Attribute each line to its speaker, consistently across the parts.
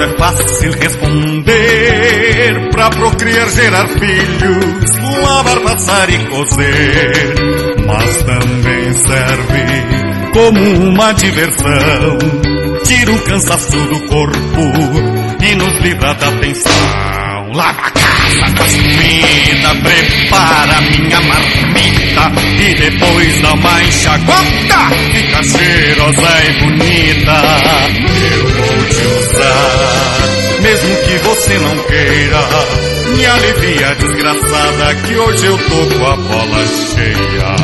Speaker 1: é fácil responder. Pra procriar, gerar filhos, lavar, passar e cozer. Mas também serve como uma diversão. Tira o cansaço do corpo e nos livra da tensão. Lava a casa, faz comida, prepara minha marmita e depois dá uma enxaguada, fica cheirosa e bonita. Eu vou te usar, mesmo que você não queira. Me alivia, desgraçada, que hoje eu tô com a bola cheia.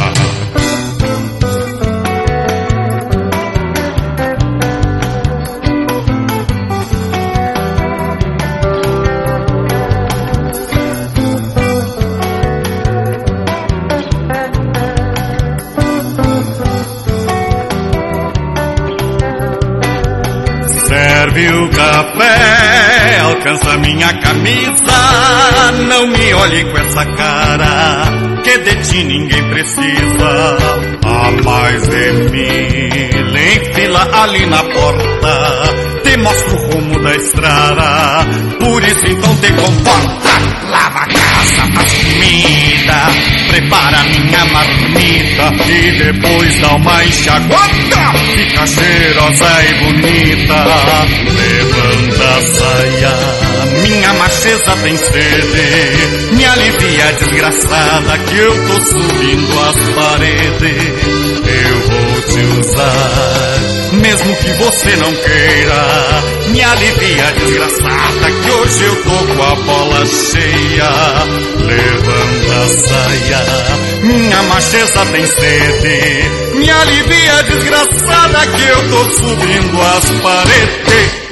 Speaker 1: Serve o café, alcança minha camisa. Não me olhe com essa cara, que de ti ninguém precisa. A mais de 1000 em fila ali na porta, te mostro o rumo da estrada. Por isso então te comporta. Lava a casa, faz comida, prepara minha marmita e depois dá uma enxaguada, fica cheirosa e bonita. Levanta a saia, minha macheza tem sede. Me alivia, desgraçada, que eu tô subindo as paredes. Eu vou te usar, mesmo que você não queira. Me alivia, desgraçada, que hoje eu tô com a bola cheia. Levanta a saia, minha macheza tem sede. Me alivia, desgraçada, que eu tô subindo as paredes.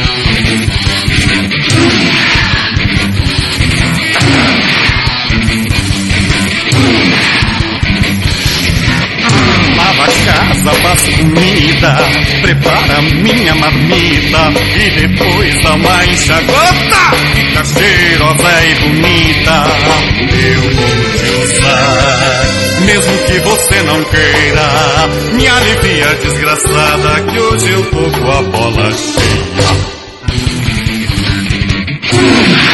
Speaker 1: Lava a casa, faz comida, prepara minha marmita e depois dá uma enxaguada, fica cheirosa e bonita. Eu vou te usar, mesmo que você não queira. Me alivia, desgraçada, que hoje eu tô com a bola cheia.